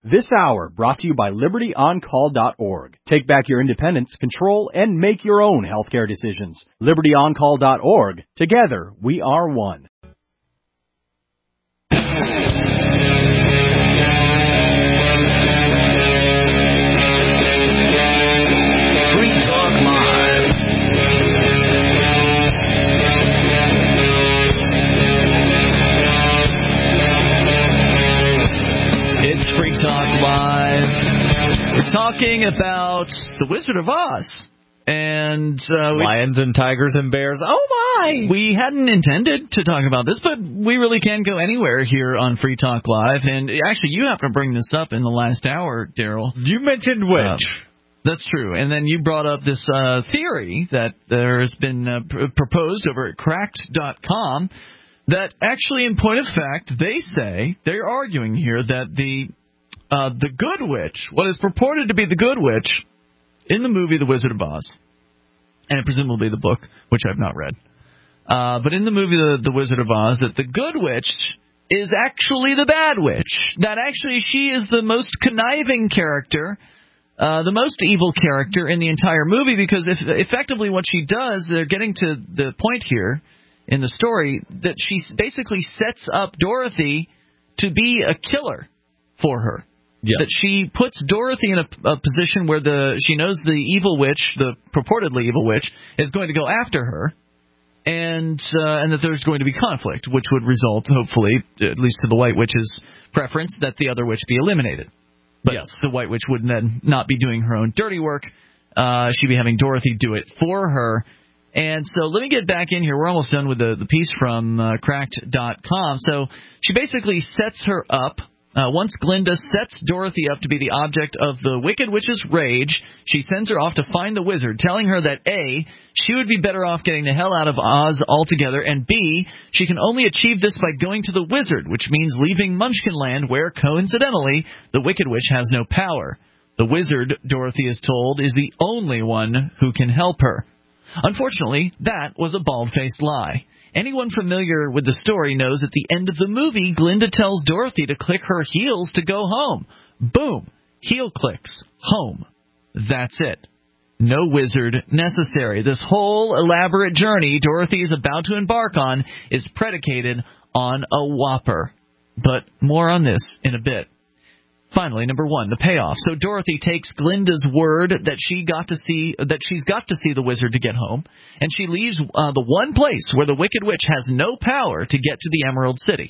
This hour brought to you by LibertyOnCall.org. Take back your independence, control, and make your own healthcare decisions. LibertyOnCall.org. Together, we are one. Free Talk Live. It's Free Talk Live. We're talking about The Wizard of Oz. And lions and tigers and bears. Oh, my! We hadn't intended to talk about this, but we really can go anywhere here on Free Talk Live. And actually, you have to bring this up in the last hour, Daryl. You mentioned which. That's true. And then you brought up this theory that there has been proposed over at Cracked.com that actually, in point of fact, they say, they're arguing here that the Good Witch, what is purported to be the Good Witch in the movie The Wizard of Oz, and presumably the book, which I've not read, but in the movie The Wizard of Oz, that the Good Witch is actually the Bad Witch, that actually she is the most conniving character, the most evil character in the entire movie, because effectively what she does, they're getting to the point here in the story, that she basically sets up Dorothy to be a killer for her. Yes. That she puts Dorothy in a position where she knows the evil witch, the purportedly evil witch, is going to go after her, and that there's going to be conflict, which would result, hopefully, at least to the White Witch's preference, that the other witch be eliminated. But yes, the White Witch would then not be doing her own dirty work. She'd be having Dorothy do it for her. And so let me get back in here. We're almost done with the piece from Cracked.com. So she basically sets her up. Once Glinda sets Dorothy up to be the object of the Wicked Witch's rage, she sends her off to find the wizard, telling her that A, she would be better off getting the hell out of Oz altogether, and B, she can only achieve this by going to the wizard, which means leaving Munchkinland, where, coincidentally, the Wicked Witch has no power. The wizard, Dorothy is told, is the only one who can help her. Unfortunately, that was a bald-faced lie. Anyone familiar with the story knows at the end of the movie, Glinda tells Dorothy to click her heels to go home. Boom. Heel clicks. Home. That's it. No wizard necessary. This whole elaborate journey Dorothy is about to embark on is predicated on a whopper. But more on this in a bit. Finally, number one, the payoff. So Dorothy takes Glinda's word that she's got to see the wizard to get home, and she leaves the one place where the Wicked Witch has no power to get to the Emerald City.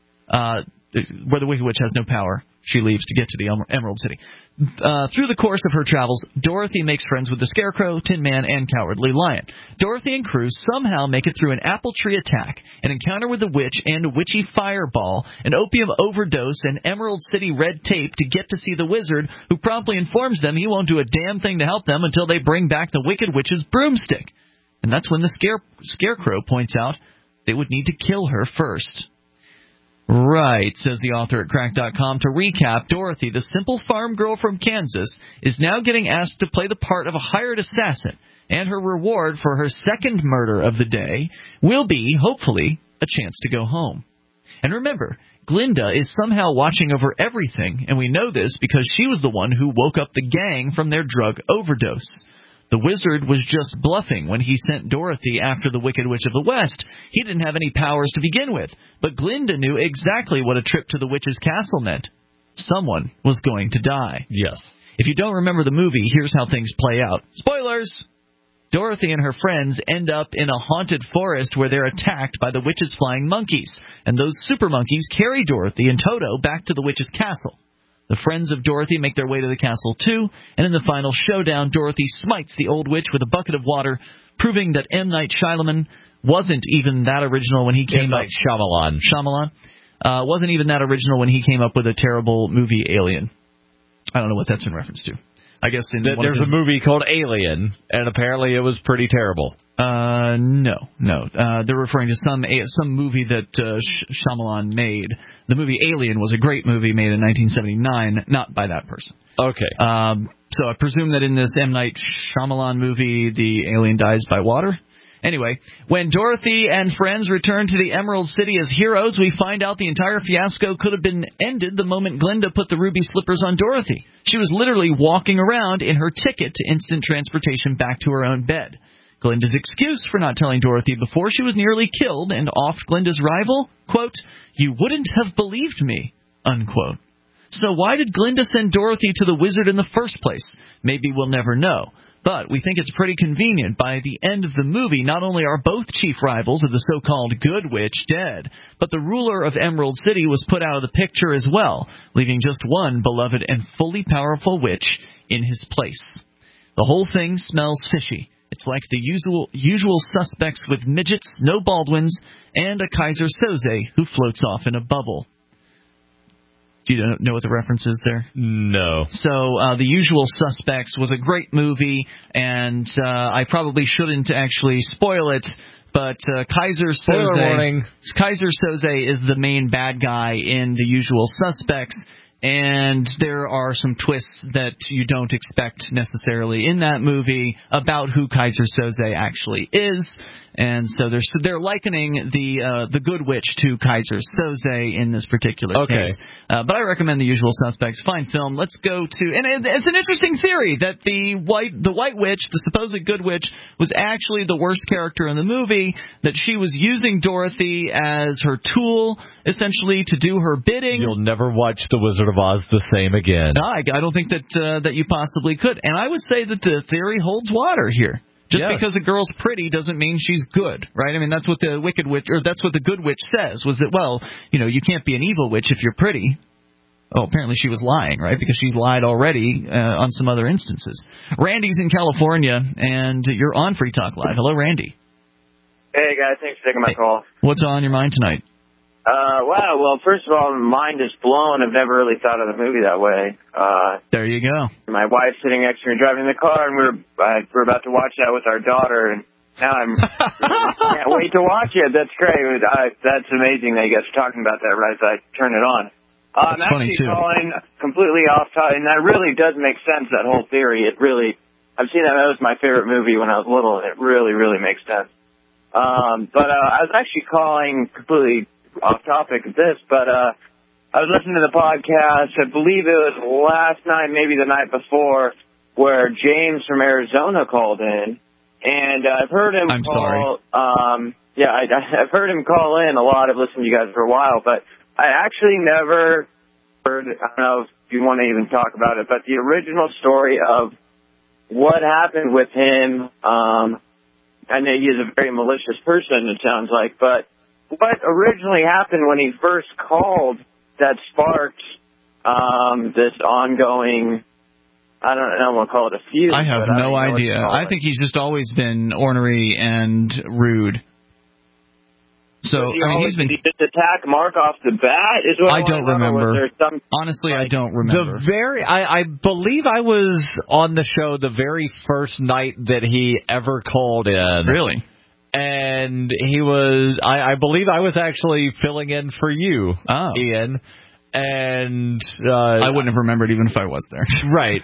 Where the Wicked Witch has no power, she leaves to get to the Emerald City. Through the course of her travels, Dorothy makes friends with the Scarecrow, Tin Man, and Cowardly Lion. Dorothy and crew somehow make it through an apple tree attack, an encounter with a witch and a witchy fireball, an opium overdose, and Emerald City red tape to get to see the wizard, who promptly informs them he won't do a damn thing to help them until they bring back the Wicked Witch's broomstick. And that's when the Scarecrow points out they would need to kill her first. Right, says the author at Crack.com. To recap, Dorothy, the simple farm girl from Kansas, is now getting asked to play the part of a hired assassin, and her reward for her second murder of the day will be, hopefully, a chance to go home. And remember, Glinda is somehow watching over everything, and we know this because she was the one who woke up the gang from their drug overdose. The wizard was just bluffing when he sent Dorothy after the Wicked Witch of the West. He didn't have any powers to begin with, but Glinda knew exactly what a trip to the witch's castle meant. Someone was going to die. Yes. If you don't remember the movie, here's how things play out. Spoilers! Dorothy and her friends end up in a haunted forest where they're attacked by the witch's flying monkeys, and those super monkeys carry Dorothy and Toto back to the witch's castle. The friends of Dorothy make their way to the castle, too, and in the final showdown, Dorothy smites the old witch with a bucket of water, proving that M. Night Shyamalan wasn't even that original when he came up... Shyamalan wasn't even that original when he came up with a terrible movie, Alien. I don't know what that's in reference to. I guess there's a movie called Alien, and apparently it was pretty terrible. No. They're referring to some movie that Shyamalan made. The movie Alien was a great movie made in 1979, not by that person. Okay. So I presume that in this M. Night Shyamalan movie, the alien dies by water. Anyway, when Dorothy and friends return to the Emerald City as heroes, we find out the entire fiasco could have been ended the moment Glinda put the ruby slippers on Dorothy. She was literally walking around in her ticket to instant transportation back to her own bed. Glinda's excuse for not telling Dorothy before she was nearly killed and offed Glinda's rival, quote, "You wouldn't have believed me," unquote. So why did Glinda send Dorothy to the wizard in the first place? Maybe we'll never know. But we think it's pretty convenient. By the end of the movie, not only are both chief rivals of the so-called Good Witch dead, but the ruler of Emerald City was put out of the picture as well, leaving just one beloved and fully powerful witch in his place. The whole thing smells fishy. It's like the usual suspects with midgets, no Baldwins, and a Kaiser Soze who floats off in a bubble. Do you know what the reference is there? No. So, The Usual Suspects was a great movie, and I probably shouldn't actually spoil it, but Kaiser Soze is the main bad guy in The Usual Suspects, and there are some twists that you don't expect necessarily in that movie about who Kaiser Soze actually is. And so they're likening the Good Witch to Kaiser Soze in this particular case. But I recommend The Usual Suspects. Fine film. Let's go to, and it's an interesting theory that the White Witch, the supposed Good Witch, was actually the worst character in the movie. That she was using Dorothy as her tool, essentially, to do her bidding. You'll never watch The Wizard of Oz the same again. No, I don't think that you possibly could. And I would say that the theory holds water here. Just because a girl's pretty doesn't mean she's good, right? I mean, that's what the Wicked Witch, or that's what the Good Witch says, was that, well, you can't be an evil witch if you're pretty. Oh, apparently she was lying, right? Because she's lied already on some other instances. Randy's in California, and you're on Free Talk Live. Hello, Randy. Hey, guys. Thanks for taking my call. What's on your mind tonight? Wow. Well, first of all, my mind is blown. I've never really thought of the movie that way. There you go. My wife's sitting next to me driving the car, and we're about to watch that with our daughter, and now can't wait to watch it. That's great. That's amazing that you guys are talking about that right as I turn it on. That's I'm funny, actually too. calling completely off topic, and that really does make sense, that whole theory. I've seen that. That was my favorite movie when I was little, and it really, really makes sense. But I was actually calling completely off topic of this, but I was listening to the podcast. I believe it was last night, maybe the night before, where James from Arizona called in, and I've heard him I'm call. sorry. I've heard him call in a lot. I've listened to you guys for a while, but I actually never heard. I don't know if you want to even talk about it, but the original story of what happened with him. I know he's a very malicious person, it sounds like, but what originally happened when he first called that sparked this ongoing, I don't want to call it a feud. I have no idea. I think he's just always been ornery and rude. So, he's been... Did he just attack Mark off the bat? Is what I don't remember. Honestly, I don't remember. I believe I was on the show the very first night that he ever called in. Really? And he was, I believe I was actually filling in for you, Ian. And I wouldn't have remembered even if I was there. Right.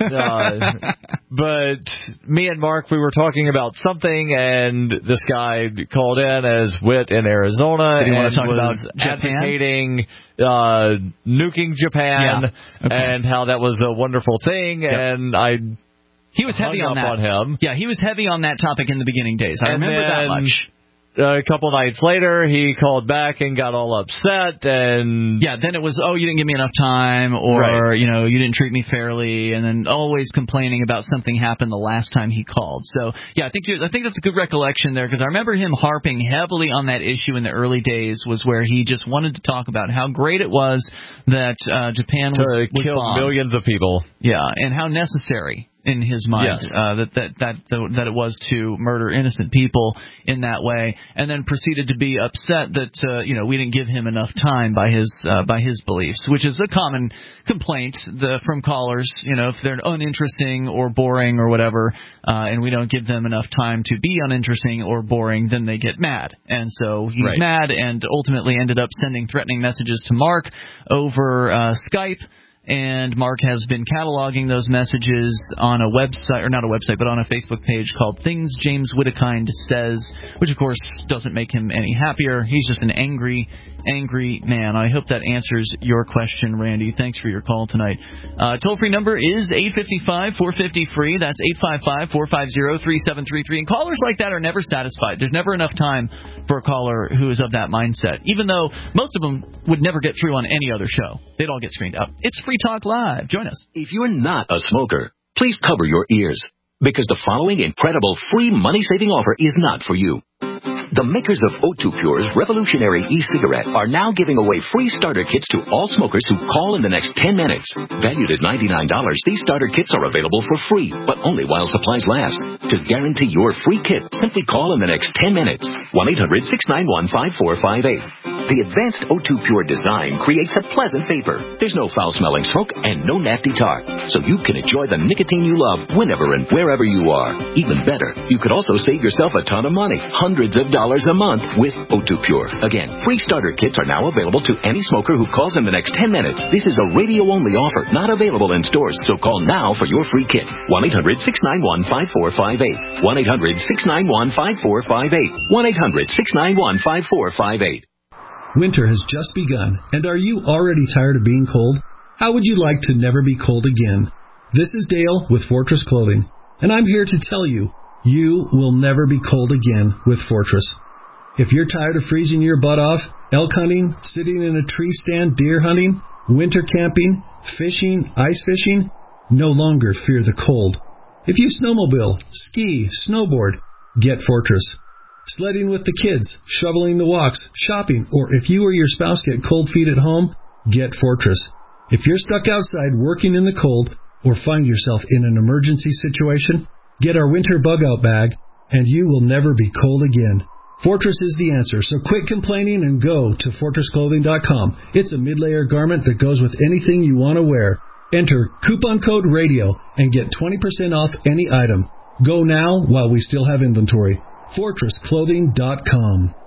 But me and Mark, we were talking about something, and this guy called in as Wit in Arizona. Did he want to talk about advocating nuking Japan and how that was a wonderful thing. Yep. And he was heavy on that. On him. Yeah, he was heavy on that topic in the beginning days. I remember that much. A couple nights later, he called back and got all upset, and then it was, you didn't give me enough time, or you didn't treat me fairly, and then always complaining about something happened the last time he called. So I think that's a good recollection there, because I remember him harping heavily on that issue in the early days, was where he just wanted to talk about how great it was that Japan was killed bombed. Millions of people. Yeah, and how necessary in his mind that it was to murder innocent people in that way, and then proceeded to be upset that we didn't give him enough time by his beliefs, which is a common complaint from callers. If they're uninteresting or boring or whatever, and we don't give them enough time to be uninteresting or boring, then they get mad, and so he's mad, and ultimately ended up sending threatening messages to Mark over Skype. And Mark has been cataloging those messages on a website, or not a website, but on a Facebook page called Things James Whittakind Says, which, of course, doesn't make him any happier. He's just an angry man. I hope that answers your question, Randy. Thanks for your call tonight. Toll-free number is 855-450-FREE. That's 855-450-3733. And callers like that are never satisfied. There's never enough time for a caller who is of that mindset, even though most of them would never get through on any other show. They'd all get screened up. It's Free Talk Live. Join us. If you're not a smoker, please cover your ears, because the following incredible free money-saving offer is not for you. The makers of O2 Pure's revolutionary e-cigarette are now giving away free starter kits to all smokers who call in the next 10 minutes. Valued at $99, these starter kits are available for free, but only while supplies last. To guarantee your free kit, simply call in the next 10 minutes. 1-800-691-5458. The advanced O2 Pure design creates a pleasant vapor. There's no foul-smelling smoke and no nasty tar, so you can enjoy the nicotine you love whenever and wherever you are. Even better, you could also save yourself a ton of money, hundreds of dollars a month with O2 Pure. Again, free starter kits are now available to any smoker who calls in the next 10 minutes. This is a radio-only offer, not available in stores, so call now for your free kit. 1-800-691-5458. 1-800-691-5458. 1-800-691-5458. Winter has just begun, and are you already tired of being cold? How would you like to never be cold again? This is Dale with Fortress Clothing, and I'm here to tell you, you will never be cold again with Fortress. If you're tired of freezing your butt off, elk hunting, sitting in a tree stand, deer hunting, winter camping, fishing, ice fishing, no longer fear the cold. If you snowmobile, ski, snowboard, get Fortress. Sledding with the kids, shoveling the walks, shopping, or if you or your spouse get cold feet at home, get Fortress. If you're stuck outside working in the cold or find yourself in an emergency situation, get our winter bug-out bag, and you will never be cold again. Fortress is the answer, so quit complaining and go to FortressClothing.com. It's a mid-layer garment that goes with anything you want to wear. Enter coupon code RADIO and get 20% off any item. Go now while we still have inventory. FortressClothing.com.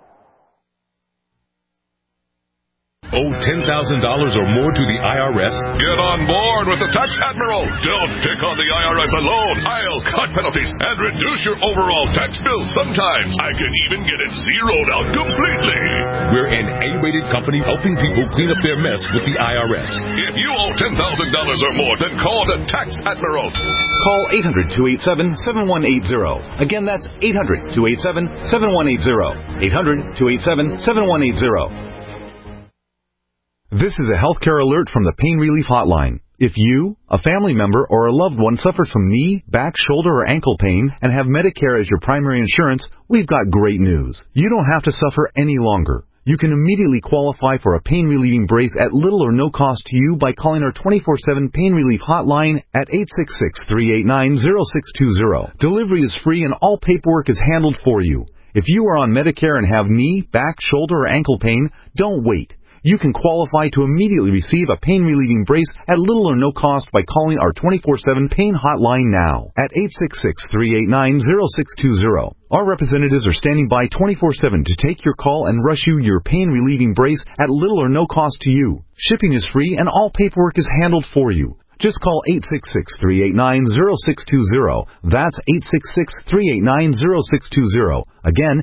Owe $10,000 or more to the IRS? Get on board with the Tax Admiral. Don't pick on the IRS alone. I'll cut penalties and reduce your overall tax bill. Sometimes I can even get it zeroed out completely. We're an A-rated company helping people clean up their mess with the IRS. If you owe $10,000 or more, then call the Tax Admiral. Call 800-287-7180. Again, that's 800-287-7180. 800-287-7180. This is a healthcare alert from the Pain Relief Hotline. If you, a family member, or a loved one suffers from knee, back, shoulder, or ankle pain and have Medicare as your primary insurance, we've got great news. You don't have to suffer any longer. You can immediately qualify for a pain-relieving brace at little or no cost to you by calling our 24/7 Pain Relief Hotline at 866-389-0620. Delivery is free and all paperwork is handled for you. If you are on Medicare and have knee, back, shoulder, or ankle pain, don't wait. You can qualify to immediately receive a pain-relieving brace at little or no cost by calling our 24/7 Pain Hotline now at 866-389-0620. Our representatives are standing by 24/7 to take your call and rush you your pain-relieving brace at little or no cost to you. Shipping is free and all paperwork is handled for you. Just call 866-389-0620. That's 866-389-0620. Again,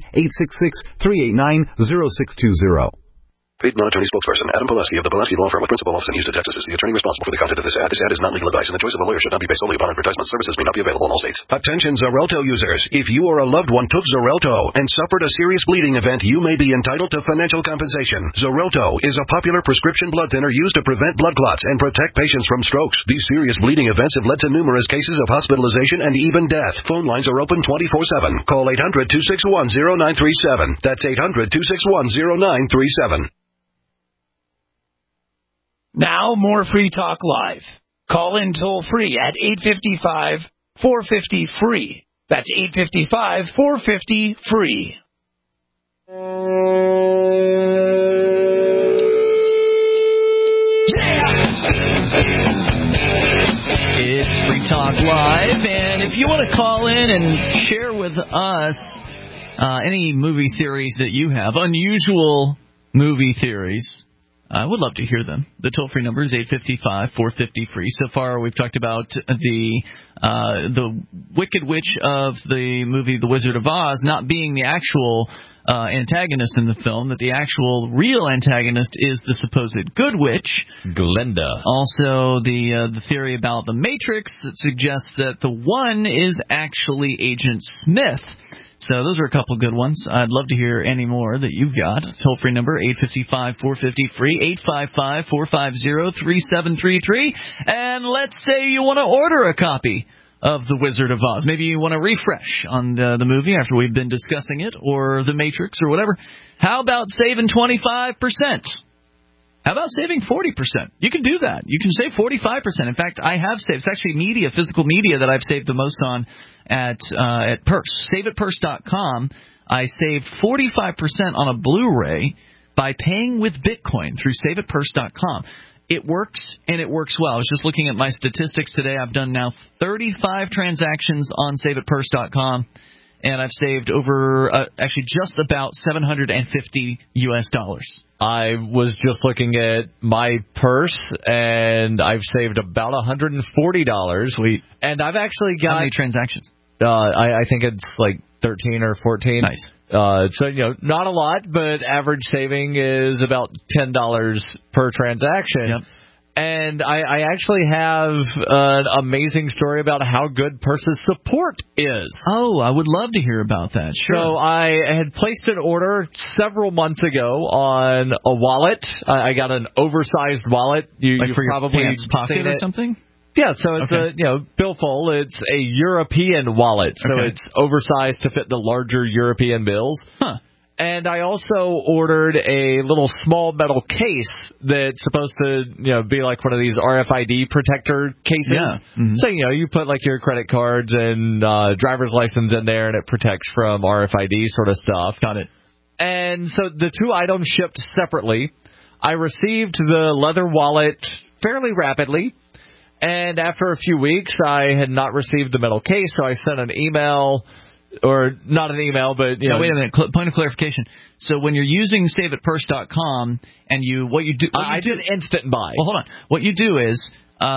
866-389-0620. Paid non-attorney spokesperson Adam Pulaski of the Pulaski Law Firm with principal office in Houston, Texas, is the attorney responsible for the content of this ad. This ad is not legal advice, and the choice of a lawyer should not be based solely upon advertisement. Services may not be available in all states. Attention Xarelto users. If you or a loved one took Xarelto and suffered a serious bleeding event, you may be entitled to financial compensation. Xarelto is a popular prescription blood thinner used to prevent blood clots and protect patients from strokes. These serious bleeding events have led to numerous cases of hospitalization and even death. Phone lines are open 24/7. Call 800-261-0937. That's 800-261-0937. Now, more Free Talk Live. Call in toll-free at 855-450-FREE. That's 855-450-FREE. It's Free Talk Live, and if you want to call in and share with us any movie theories that you have, unusual movie theories, I would love to hear them. The toll-free number is 855-450-FREE. So far, we've talked about the Wicked Witch of the movie The Wizard of Oz not being the actual antagonist in the film, that the actual real antagonist is the supposed good witch, Glinda. Also, the theory about the Matrix that suggests that the one is actually Agent Smith. So those are a couple good ones. I'd love to hear any more that you've got. Toll-free number, 855-450-FREE, 855-450-3733. And let's say you want to order a copy of The Wizard of Oz. Maybe you want to refresh on the movie after we've been discussing it, or The Matrix, or whatever. How about saving 25%? How about saving 40%? You can do that. You can save 45%. In fact, I have saved. It's actually media, physical media, that I've saved the most on at Purse. SaveAtPurse.com. I saved 45% on a Blu-ray by paying with Bitcoin through SaveAtPurse.com. It works, and it works well. I was just looking at my statistics today. I've done now 35 transactions on SaveAtPurse.com, and I've saved over, actually just about $750 US. I was just looking at my purse, and I've saved about $140. Sweet. And I've actually got... How many transactions? I think it's like 13 or 14. Nice. So, not a lot, but average saving is about $10 per transaction. Yep. And I actually have an amazing story about how good Purse's support is. Oh, I would love to hear about that. Sure. So I had placed an order several months ago on a wallet. I got an oversized wallet. You've for your probably pants pocket seen or it. something? Yeah, so it's a billfold. It's a European wallet, so it's oversized to fit the larger European bills. Huh. And I also ordered a little small metal case that's supposed to, be like one of these RFID protector cases. Yeah. Mm-hmm. So, you put like your credit cards and driver's license in there, and it protects from RFID sort of stuff. Got it. And so the two items shipped separately. I received the leather wallet fairly rapidly. And after a few weeks, I had not received the metal case, so I sent an email, or not an email, but, No, wait a minute. Point of clarification. So when you're using SaveAtPurse.com, and I did instant buy. Well, hold on. What you do is,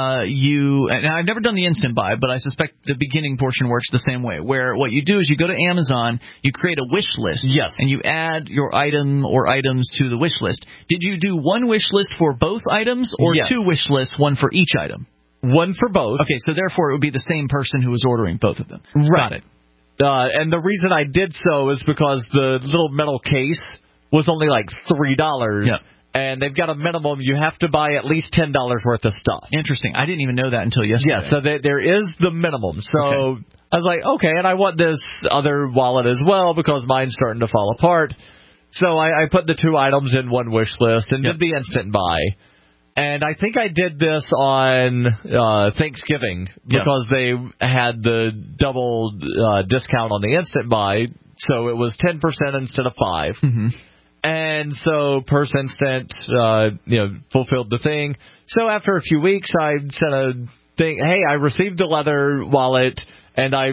and I've never done the instant buy, but I suspect the beginning portion works the same way, where what you do is you go to Amazon, you create a wish list, yes, and you add your item or items to the wish list. Did you do one wish list for both items, or two wish lists, one for each item? One for both. Okay, so therefore it would be the same person who was ordering both of them. Right. Got it. And the reason I did so is because the little metal case was only like $3. Yep. And they've got a minimum. You have to buy at least $10 worth of stuff. Interesting. I didn't even know that until yesterday. Yeah, so there is the minimum. So I was like, okay, and I want this other wallet as well because mine's starting to fall apart. So I put the two items in one wish list and did the instant buy. And I think I did this on Thanksgiving because they had the double discount on the instant buy, so it was 10% instead of 5%. Mm-hmm. And so Purse Instant, fulfilled the thing. So after a few weeks, I sent a thing, hey, I received the leather wallet, and I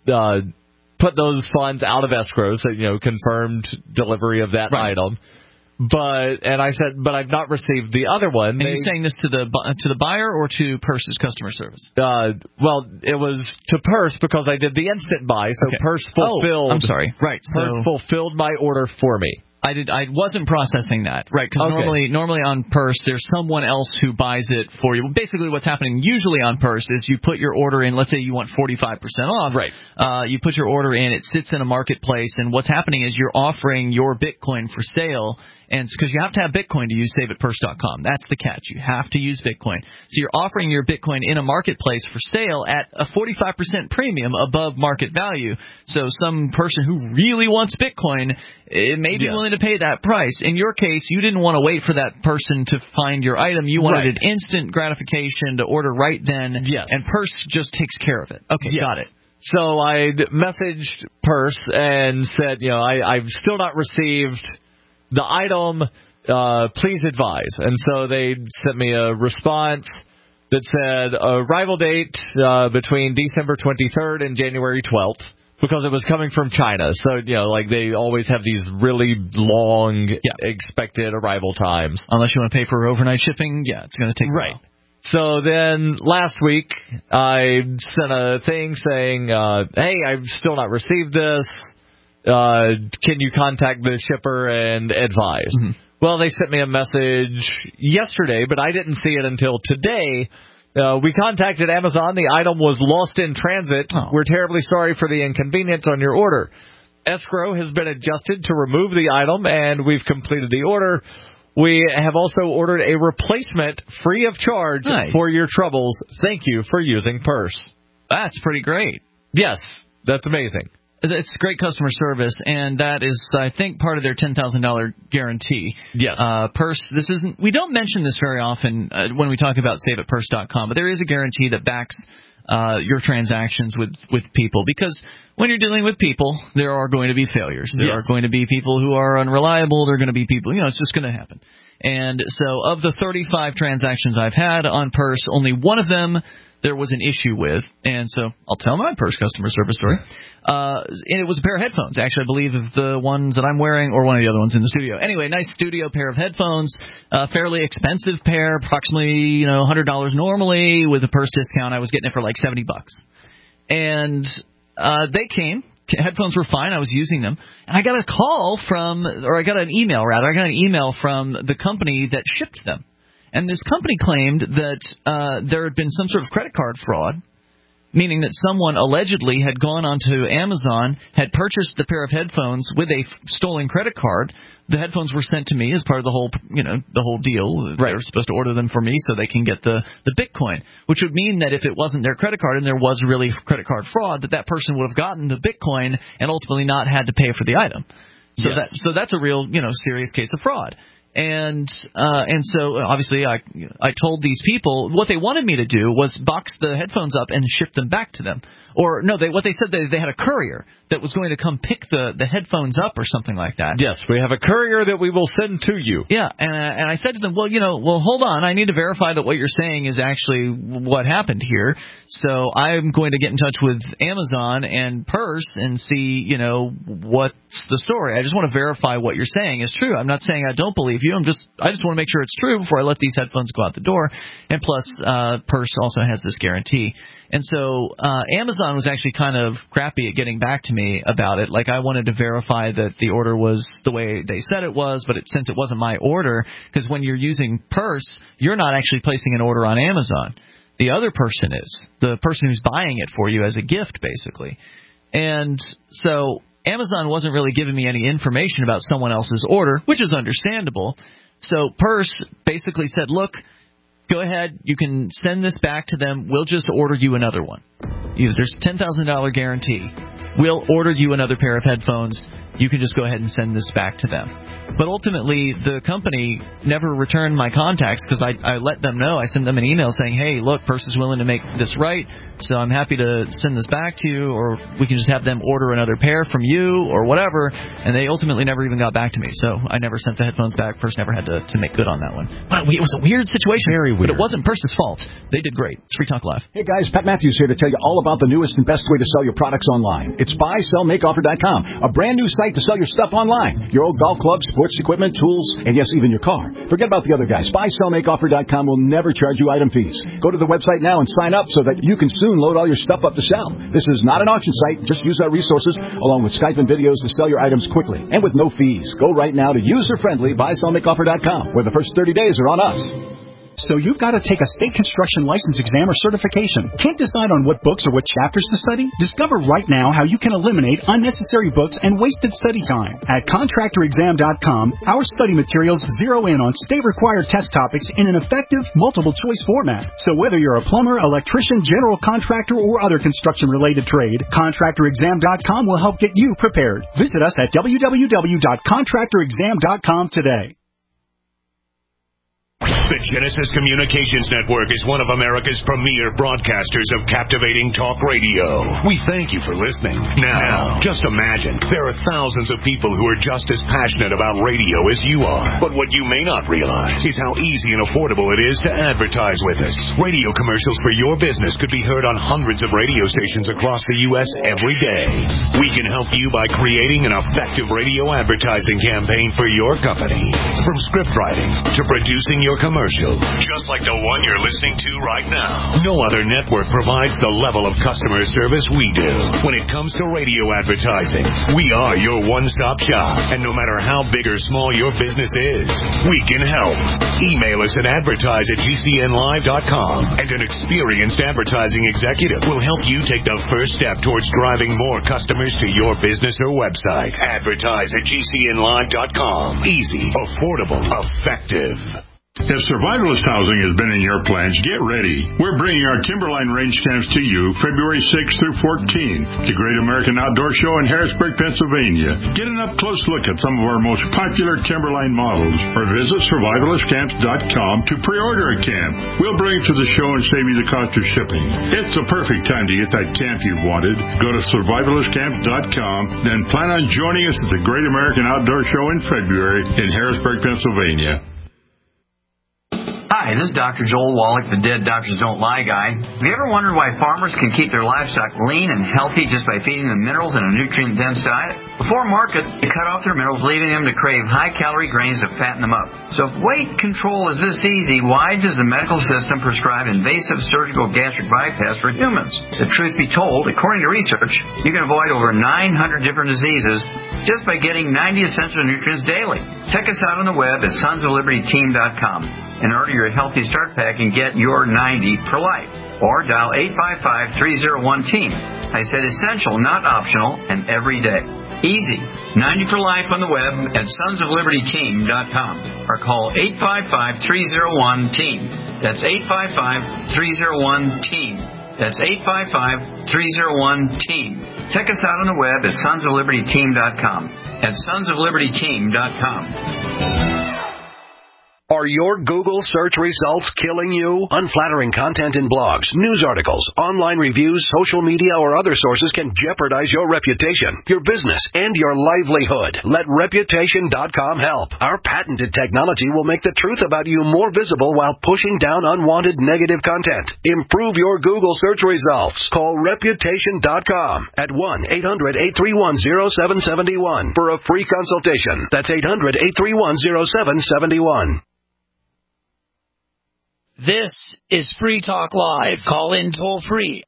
put those funds out of escrow, so, confirmed delivery of that item. But I've not received the other one. And you're saying this to the buyer or to Purse's customer service? Well, it was to Purse because I did the instant buy, so Purse fulfilled. Oh, I'm sorry. Right. Purse fulfilled my order for me. I wasn't processing that, right? Because normally on Purse there's someone else who buys it for you. Basically, what's happening usually on Purse is you put your order in. Let's say you want 45% off, right? You put your order in. It sits in a marketplace, and what's happening is you're offering your Bitcoin for sale. And because you have to have Bitcoin to use SaveAtPurse.com. That's the catch. You have to use Bitcoin. So you're offering your Bitcoin in a marketplace for sale at a 45% premium above market value. So some person who really wants Bitcoin may be willing to pay that price. In your case, you didn't want to wait for that person to find your item. You wanted an instant gratification to order right then. Yes. And Purse just takes care of it. Okay, got it. So I messaged Purse and said, I've still not received the item, please advise. And so they sent me a response that said arrival date between December 23rd and January 12th. because it was coming from China. So, like they always have these really long expected arrival times. Unless you want to pay for overnight shipping, it's going to take a while. So then last week, I sent a thing saying, hey, I've still not received this. Can you contact the shipper and advise? Mm-hmm. Well, they sent me a message yesterday, but I didn't see it until today. We contacted Amazon. The item was lost in transit. Oh. We're terribly sorry for the inconvenience on your order. Escrow has been adjusted to remove the item, and we've completed the order. We have also ordered a replacement free of charge for your troubles. Thank you for using Purse. That's pretty great. Yes, that's amazing. It's great customer service, and that is, I think, part of their $10,000 guarantee. Yes. Purse, we don't mention this very often when we talk about SaveAtPurse.com, but there is a guarantee that backs your transactions with people, because when you're dealing with people, there are going to be failures. There are going to be people who are unreliable. There are going to be people, it's just going to happen. And so of the 35 transactions I've had on Purse, only one of them there was an issue with, and so I'll tell my Purse customer service story. And it was a pair of headphones, actually, I believe, of the ones that I'm wearing or one of the other ones in the studio. Anyway, nice studio pair of headphones, fairly expensive pair, approximately $100 normally. With a Purse discount, I was getting it for like $70. And they came. Headphones were fine. I was using them. And I got an email from the company that shipped them. And this company claimed that there had been some sort of credit card fraud, meaning that someone allegedly had gone onto Amazon, had purchased the pair of headphones with a stolen credit card. The headphones were sent to me as part of the whole deal. Right. They were supposed to order them for me so they can get the Bitcoin, which would mean that if it wasn't their credit card and there was really credit card fraud, that person would have gotten the Bitcoin and ultimately not had to pay for the item. So that's a real serious case of fraud. And so obviously I told these people what they wanted me to do was box the headphones up and ship them back to them. Or no, what they said, they had a courier that was going to come pick the headphones up or something like that. Yes, we have a courier that we will send to you. Yeah, and I said to them, well, hold on, I need to verify that what you're saying is actually what happened here. So I'm going to get in touch with Amazon and Purse and see, what's the story. I just want to verify what you're saying is true. I'm not saying I don't believe you. I just want to make sure it's true before I let these headphones go out the door. And plus, Purse also has this guarantee. And so Amazon was actually kind of crappy at getting back to me about it. Like, I wanted to verify that the order was the way they said it was, but since it wasn't my order, because when you're using Purse, you're not actually placing an order on Amazon. The other person is. The person who's buying it for you as a gift, basically. And so Amazon wasn't really giving me any information about someone else's order, which is understandable. So Purse basically said, look, go ahead, you can send this back to them. We'll just order you another one. There's a $10,000 guarantee. We'll order you another pair of headphones. You can just go ahead and send this back to them. But ultimately, the company never returned my contacts because I let them know. I sent them an email saying, hey, look, Purse is willing to make this right, so I'm happy to send this back to you, or we can just have them order another pair from you or whatever. And they ultimately never even got back to me. So I never sent the headphones back. Purse never had to make good on that one. But it was a weird situation. Very weird. But it wasn't Purse's fault. They did great. It's Free Talk Live. Hey, guys, Pat Matthews here to tell you all about the newest and best way to sell your products online. It's BuySellMakeOffer.com, a brand new site to sell your stuff online. Your old golf clubs, sports equipment, tools, and yes, even your car. Forget about the other guys. BuySellMakeOffer.com will never charge you item fees. Go to the website now and sign up so that you can soon load all your stuff up to sell. This is not an auction site. Just use our resources along with Skype and videos to sell your items quickly and with no fees. Go right now to user-friendly BuySellMakeOffer.com, where the first 30 days are on us. So you've got to take a state construction license exam or certification. Can't decide on what books or what chapters to study? Discover right now how you can eliminate unnecessary books and wasted study time. At ContractorExam.com, our study materials zero in on state-required test topics in an effective, multiple-choice format. So whether you're a plumber, electrician, general contractor, or other construction-related trade, ContractorExam.com will help get you prepared. Visit us at www.contractorexam.com today. The Genesis Communications Network is one of America's premier broadcasters of captivating talk radio. We thank you for listening. Now, just imagine, there are thousands of people who are just as passionate about radio as you are. But what you may not realize is how easy and affordable it is to advertise with us. Radio commercials for your business could be heard on hundreds of radio stations across the U.S. every day. We can help you by creating an effective radio advertising campaign for your company. From script writing to producing your commercial, just like the one you're listening to right now. No other network provides the level of customer service we do. When it comes to radio advertising, we are your one-stop shop. And no matter how big or small your business is, we can help. Email us at advertise@gcnlive.com, and an experienced advertising executive will help you take the first step towards driving more customers to your business or website. Advertise@gcnlive.com. Easy, affordable, effective. If survivalist housing has been in your plans, get ready. We're bringing our Timberline range camps to you February 6th through 14th, the Great American Outdoor Show in Harrisburg, Pennsylvania. Get an up-close look at some of our most popular Timberline models, or visit survivalistcamps.com to pre-order a camp. We'll bring it to the show and save you the cost of shipping. It's the perfect time to get that camp you've wanted. Go to survivalistcamps.com, then plan on joining us at the Great American Outdoor Show in February in Harrisburg, Pennsylvania. Hi, this is Dr. Joel Wallach, the Dead Doctors Don't Lie guy. Have you ever wondered why farmers can keep their livestock lean and healthy just by feeding them minerals in a nutrient-dense diet? Before market, they cut off their minerals, leaving them to crave high-calorie grains to fatten them up. So if weight control is this easy, why does the medical system prescribe invasive surgical gastric bypass for humans? The truth be told, according to research, you can avoid over 900 different diseases just by getting 90 essential nutrients daily. Check us out on the web at sonsoflibertyteam.com. And order your Healthy Start Pack and get your 90 for life. Or dial 855-301-TEAM. I said essential, not optional, and every day. Easy. 90 for life on the web at sonsoflibertyteam.com. Or call 855-301-TEAM. That's 855-301-TEAM. That's 855-301-TEAM. Check us out on the web at sonsoflibertyteam.com. At sonsoflibertyteam.com. Are your Google search results killing you? Unflattering content in blogs, news articles, online reviews, social media, or other sources can jeopardize your reputation, your business, and your livelihood. Let Reputation.com help. Our patented technology will make the truth about you more visible while pushing down unwanted negative content. Improve your Google search results. Call Reputation.com at 1-800-831-0771 for a free consultation. That's 800-831-0771. This is Free Talk Live. Call in toll free.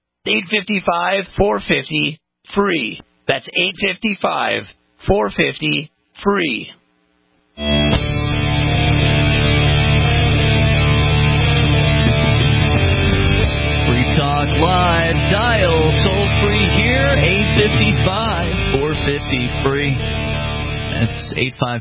855-450-FREE. That's 855-450-FREE. Free Talk Live. Dial toll free here. 855-450-FREE. That's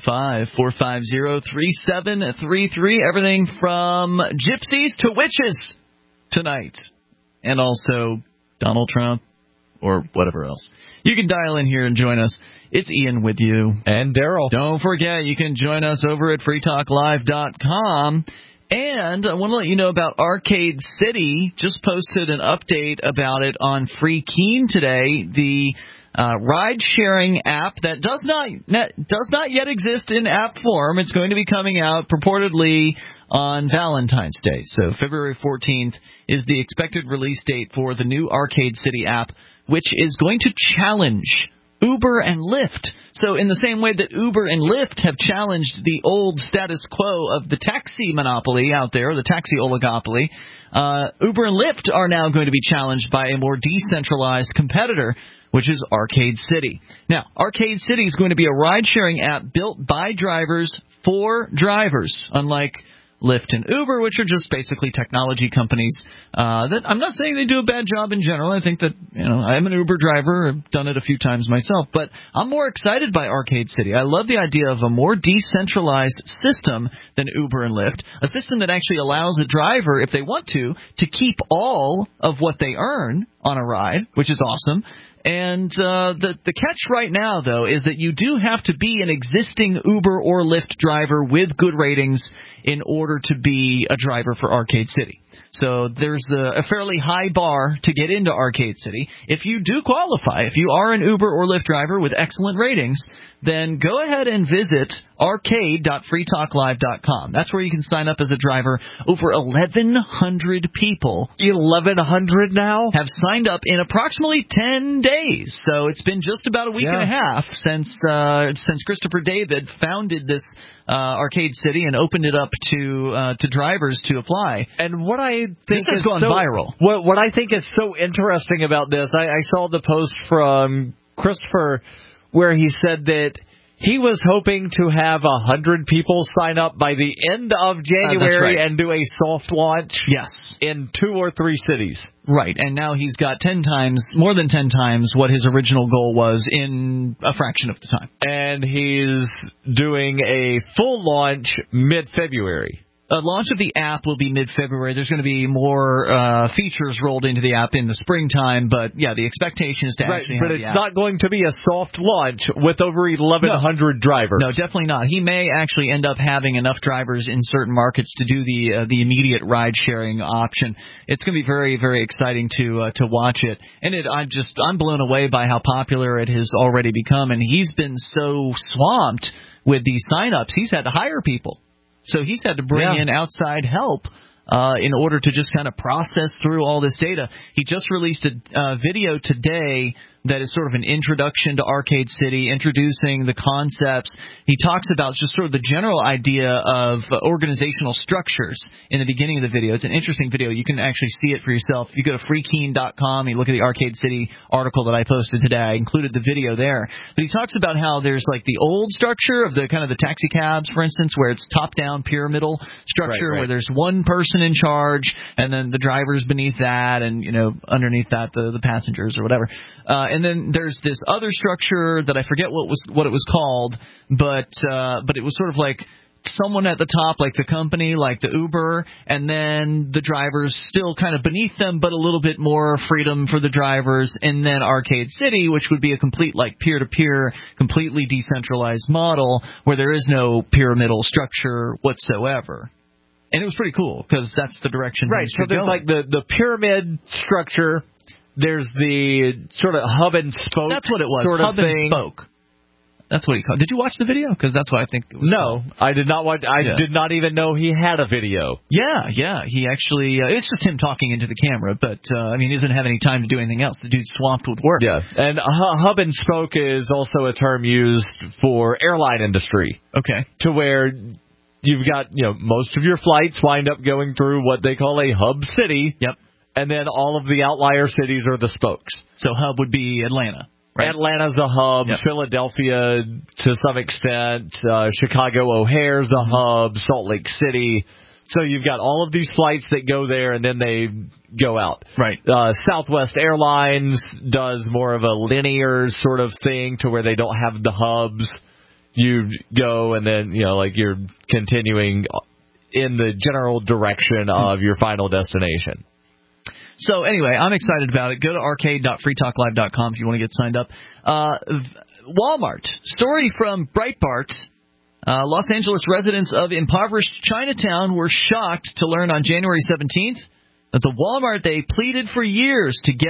855-450-3733. Everything from gypsies to witches tonight. And also Donald Trump or whatever else. You can dial in here and join us. It's Ian with you. And Daryl. Don't forget, you can join us over at freetalklive.com. And I want to let you know about Arcade City. Just posted an update about it on Free Keen today. The ride-sharing app that does not yet exist in app form. It's going to be coming out purportedly on Valentine's Day. So February 14th is the expected release date for the new Arcade City app, which is going to challenge Uber and Lyft. So in the same way that Uber and Lyft have challenged the old status quo of the taxi monopoly out there, the taxi oligopoly, Uber and Lyft are now going to be challenged by a more decentralized competitor, which is Arcade City. Now, Arcade City is going to be a ride-sharing app built by drivers for drivers, unlike Lyft and Uber, which are just basically technology companies that I'm not saying they do a bad job in general. I think that, I'm an Uber driver. I've done it a few times myself. But I'm more excited by Arcade City. I love the idea of a more decentralized system than Uber and Lyft, a system that actually allows a driver, if they want to keep all of what they earn on a ride, which is awesome, And the catch right now, though, is that you do have to be an existing Uber or Lyft driver with good ratings in order to be a driver for Arcade City. So there's a fairly high bar to get into Arcade City. If you do qualify, if you are an Uber or Lyft driver with excellent ratings, then go ahead and visit arcade.freetalklive.com. That's where you can sign up as a driver. Over 1,100 people. 1,100 now? Have signed up in approximately 10 days. So it's been just about a week and a half since Christopher David founded this Arcade City and opened it up to drivers to apply. And what I think this has gone viral. What I think is so interesting about this, I saw the post from Christopher where he said that he was hoping to have 100 people sign up by the end of January and do a soft launch in 2 or 3 cities. Right, and now he's got more than 10 times what his original goal was in a fraction of the time. And he's doing a full launch mid-February. Launch of the app will be mid-February. There's going to be more features rolled into the app in the springtime, but yeah, the expectation is to actually have the app. But it's not going to be a soft launch with over 1,100 drivers. No, definitely not. He may actually end up having enough drivers in certain markets to do the immediate ride-sharing option. It's going to be very, very exciting to watch it. And I'm blown away by how popular it has already become, and he's been so swamped with these sign-ups, he's had to hire people. So he's had to bring in outside help in order to just kind of process through all this data. He just released a video today that is sort of an introduction to Arcade City, introducing the concepts. He talks about just sort of the general idea of organizational structures in the beginning of the video. It's an interesting video. You can actually see it for yourself. If you go to freekeen.com, you look at the Arcade City article that I posted today. I included the video there. But he talks about how there's like the old structure of the kind of the taxi cabs, for instance, where it's top-down pyramidal structure, where there's one person in charge and then the drivers beneath that and, underneath that the passengers or whatever. And then there's this other structure that I forget what it was called, but it was sort of like someone at the top, like the company, like the Uber, and then the drivers still kind of beneath them, but a little bit more freedom for the drivers, and then Arcade City, which would be a complete like peer-to-peer, completely decentralized model where there is no pyramidal structure whatsoever. And it was pretty cool because that's the direction. Right. So there's like the pyramid structure. There's the sort of hub and spoke. That's what it was. Sort hub of thing. And spoke. That's what he called. Did you watch the video? Because that's what I think it was. No, I did not watch. I did not even know he had a video. Yeah. He actually. It's just him talking into the camera, but he doesn't have any time to do anything else. The dude's swamped with work. Yeah, and hub and spoke is also a term used for airline industry. Okay. To where you've got most of your flights wind up going through what they call a hub city. Yep. And then all of the outlier cities are the spokes. So hub would be Atlanta. Right. Atlanta's a hub. Yep. Philadelphia, to some extent. Chicago O'Hare's a hub. Salt Lake City. So you've got all of these flights that go there and then they go out. Right. Southwest Airlines does more of a linear sort of thing to where they don't have the hubs. You go and then, you're continuing in the general direction of your final destination. So anyway, I'm excited about it. Go to arcade.freetalklive.com if you want to get signed up. Walmart. Story from Breitbart. Los Angeles residents of impoverished Chinatown were shocked to learn on January 17th that the Walmart they pleaded for years to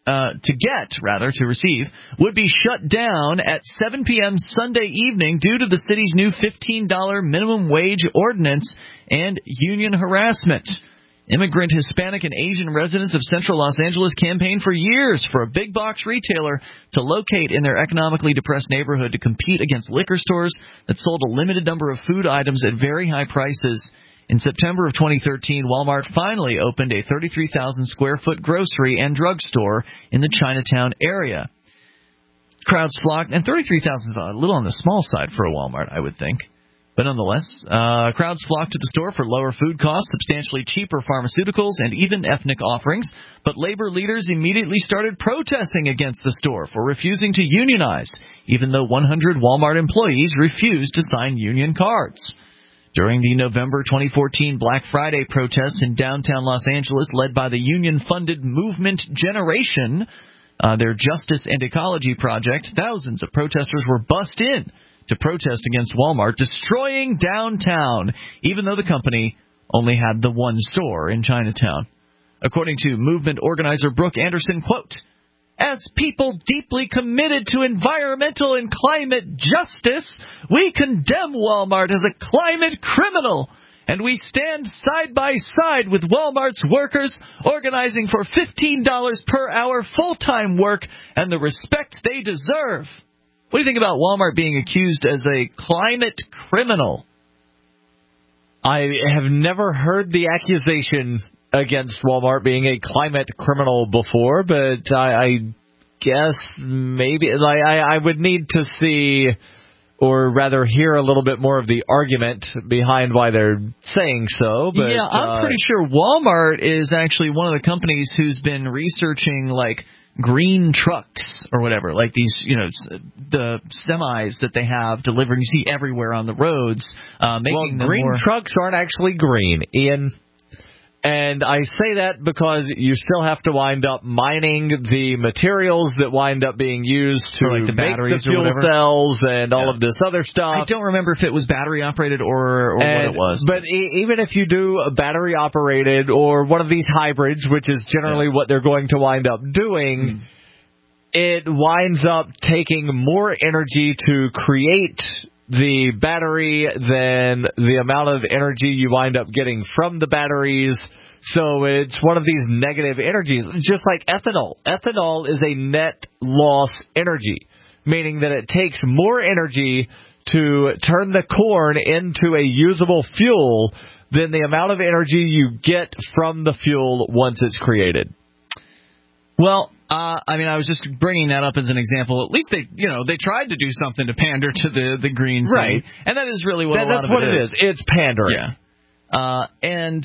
receive, would be shut down at 7 p.m. Sunday evening due to the city's new $15 minimum wage ordinance and union harassment. Immigrant Hispanic and Asian residents of central Los Angeles campaigned for years for a big box retailer to locate in their economically depressed neighborhood to compete against liquor stores that sold a limited number of food items at very high prices. In September of 2013, Walmart finally opened a 33,000 square foot grocery and drugstore in the Chinatown area. Crowds flocked, and 33,000 is a little on the small side for a Walmart, I would think. But nonetheless, crowds flocked to the store for lower food costs, substantially cheaper pharmaceuticals, and even ethnic offerings. But labor leaders immediately started protesting against the store for refusing to unionize, even though 100 Walmart employees refused to sign union cards. During the November 2014 Black Friday protests in downtown Los Angeles led by the union-funded Movement Generation, their Justice and Ecology project, thousands of protesters were bussed in to protest against Walmart destroying downtown, even though the company only had the one store in Chinatown. According to movement organizer Brooke Anderson, quote, "As people deeply committed to environmental and climate justice, we condemn Walmart as a climate criminal, and we stand side by side with Walmart's workers, organizing for $15 per hour full-time work and the respect they deserve." What do you think about Walmart being accused as a climate criminal? I have never heard the accusation against Walmart being a climate criminal before, but I guess maybe I would need to see, or rather hear a little bit more of the argument behind why they're saying so. But, yeah, I'm pretty sure Walmart is actually one of the companies who's been researching, like, green trucks or whatever, like these, the semis that they have delivering, you see everywhere on the roads. Making them green trucks aren't actually green, Ian. And I say that because you still have to wind up mining the materials that wind up being used to like the make batteries the fuel or whatever. cells and all of this other stuff. I don't remember if it was battery operated or what it was. But even if you do a battery operated or one of these hybrids, which is generally what they're going to wind up doing, it winds up taking more energy to create the battery than the amount of energy you wind up getting from the batteries. So it's one of these negative energies, just like ethanol. Ethanol is a net loss energy, meaning that it takes more energy to turn the corn into a usable fuel than the amount of energy you get from the fuel once it's created. Well, I was just bringing that up as an example. At least they tried to do something to pander to the green thing. Right. And that is really what that's what it is. It's pandering. Yeah. And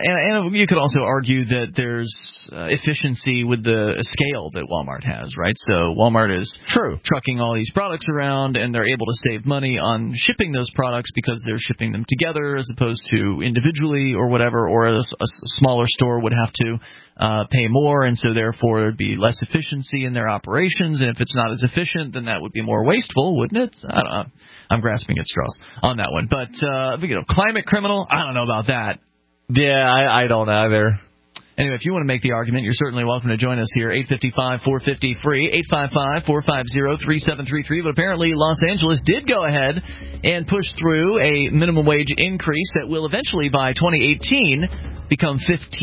you could also argue that there's efficiency with the scale that Walmart has, right? So Walmart is trucking all these products around, and they're able to save money on shipping those products because they're shipping them together as opposed to individually or whatever, or a smaller store would have to pay more, and so therefore there'd be less efficiency in their operations, and if it's not as efficient, then that would be more wasteful, wouldn't it? I don't know. I'm grasping at straws on that one. But, climate criminal, I don't know about that. Yeah, I don't either. Anyway, if you want to make the argument, you're certainly welcome to join us here. 855-450-FREE, 855-450-3733. But apparently Los Angeles did go ahead and push through a minimum wage increase that will eventually, by 2018, become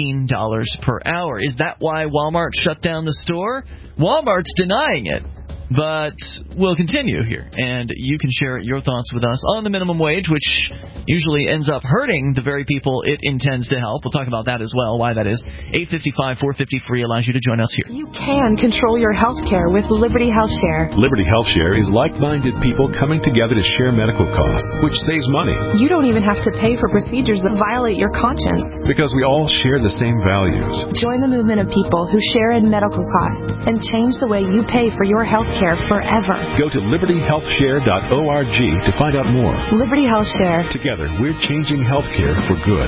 $15 per hour. Is that why Walmart shut down the store? Walmart's denying it. But we'll continue here, and you can share your thoughts with us on the minimum wage, which usually ends up hurting the very people it intends to help. We'll talk about that as well, why that is. 855-450-FREE allows you to join us here. You can control your health care with Liberty Health Share. Liberty Health Share is like-minded people coming together to share medical costs, which saves money. You don't even have to pay for procedures that violate your conscience. Because we all share the same values. Join the movement of people who share in medical costs and change the way you pay for your health care forever. Go to libertyhealthshare.org to find out more. Liberty Health Share. Together, we're changing healthcare for good.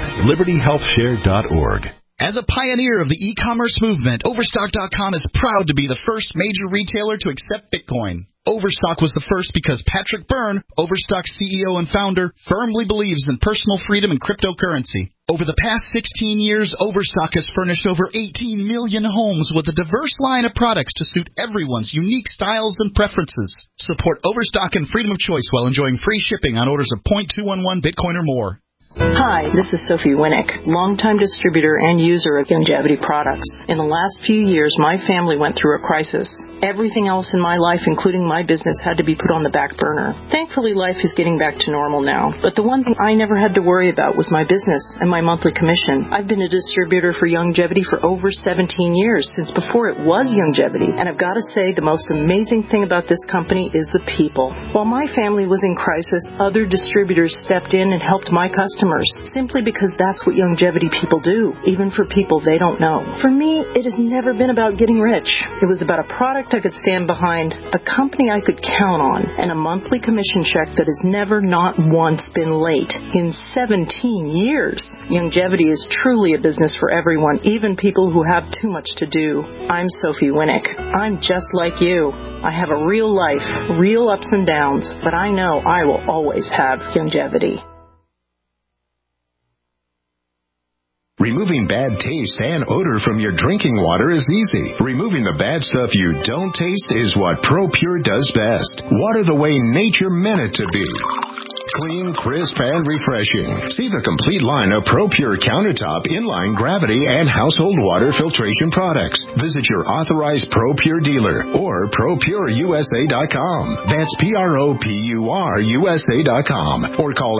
libertyhealthshare.org. As a pioneer of the e-commerce movement, Overstock.com is proud to be the first major retailer to accept Bitcoin. Overstock was the first because Patrick Byrne, Overstock's CEO and founder, firmly believes in personal freedom and cryptocurrency. Over the past 16 years, Overstock has furnished over 18 million homes with a diverse line of products to suit everyone's unique styles and preferences. Support Overstock and freedom of choice while enjoying free shipping on orders of 0.211 Bitcoin or more. Hi, this is Sophie Winnick, longtime distributor and user of Youngevity products. In the last few years, my family went through a crisis. Everything else in my life, including my business, had to be put on the back burner. Thankfully, life is getting back to normal now. But the one thing I never had to worry about was my business and my monthly commission. I've been a distributor for Youngevity for over 17 years, since before it was Youngevity. And I've got to say, the most amazing thing about this company is the people. While my family was in crisis, other distributors stepped in and helped my customers, simply because that's what Youngevity people do, even for people they don't know. For me, it has never been about getting rich. It was about a product product I could stand behind, a company I could count on, and a monthly commission check that has never not once been late in 17 years. Youngevity is truly a business for everyone, even people who have too much to do. I'm Sophie Winnick. I'm just like you. I have a real life, real ups and downs, but I know I will always have Youngevity. Removing bad taste and odor from your drinking water is easy. Removing the bad stuff you don't taste is what ProPure does best. Water the way nature meant it to be. Clean, crisp, and refreshing. See the complete line of ProPure countertop, inline, gravity, and household water filtration products. Visit your authorized ProPure dealer or ProPureUSA.com. That's ProPureUSA.com or call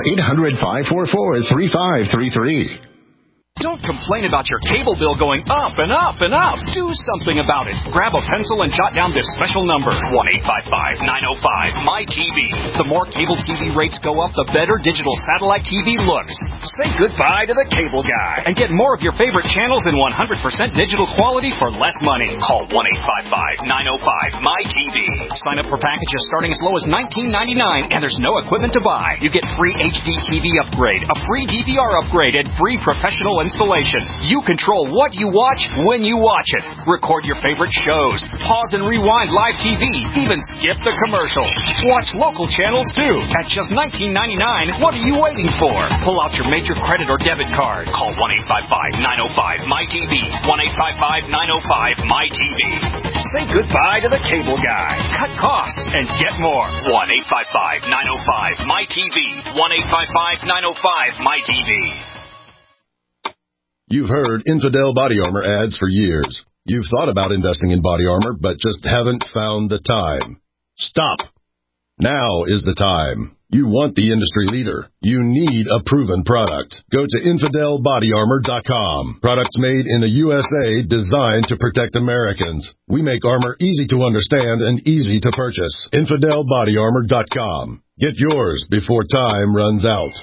800-544-3533. Don't complain about your cable bill going up and up and up. Do something about it. Grab a pencil and jot down this special number, 1-855-905-MY-TV. The more cable TV rates go up, the better digital satellite TV looks. Say goodbye to the cable guy and get more of your favorite channels in 100% digital quality for less money. Call 1-855-905-MY-TV. Sign up for packages starting as low as $19.99, and there's no equipment to buy. You get free HD TV upgrade, a free DVR upgrade, and free professional installation. You control what you watch when you watch it. Record your favorite shows. Pause and rewind live TV. Even skip the commercials. Watch local channels too. At just $19.99, what are you waiting for? Pull out your major credit or debit card. Call 1-855-905-MY-TV. 1-855-905-MY-TV. Say goodbye to the cable guy. Cut costs and get more. 1-855-905-MY-TV. 1-855-905-MY-TV. You've heard Infidel Body Armor ads for years. You've thought about investing in body armor, but just haven't found the time. Stop. Now is the time. You want the industry leader. You need a proven product. Go to InfidelBodyArmor.com. Products made in the USA designed to protect Americans. We make armor easy to understand and easy to purchase. InfidelBodyArmor.com. Get yours before time runs out.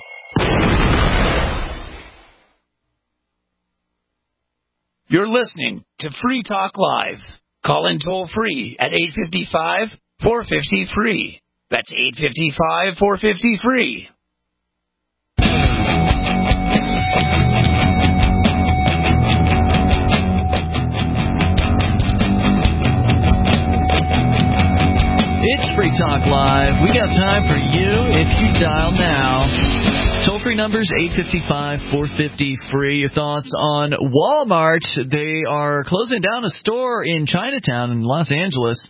You're listening to Free Talk Live. Call in toll free at 855-450-FREE. That's 855-450-FREE. It's Free Talk Live. We got time for you if you dial now. Toll-free numbers, 855-450-FREE. Your thoughts on Walmart. They are closing down a store in Chinatown in Los Angeles,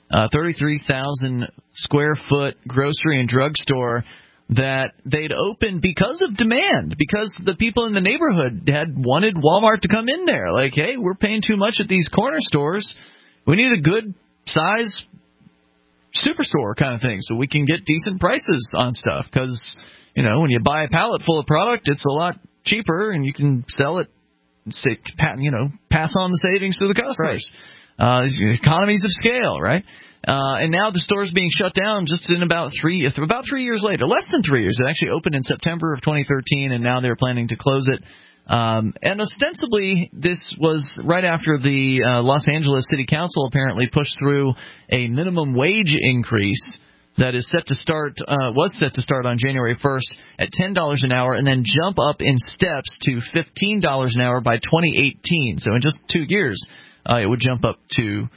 33,000 square foot grocery and drugstore that they'd opened because of demand, because the people in the neighborhood had wanted Walmart to come in there. Like, hey, we're paying too much at these corner stores. We need a good size superstore kind of thing so we can get decent prices on stuff, because you know, when you buy a pallet full of product, it's a lot cheaper, and you can sell it, pass on the savings to the customers. Right. Economies of scale, right? And now the store's being shut down just in about 3 years later, less than 3 years. It actually opened in September of 2013, and now they're planning to close it. And ostensibly, this was right after the Los Angeles City Council apparently pushed through a minimum wage increase that is was set to start on January 1st at $10 an hour, and then jump up in steps to $15 an hour by 2018. So in just 2 years, it would jump up to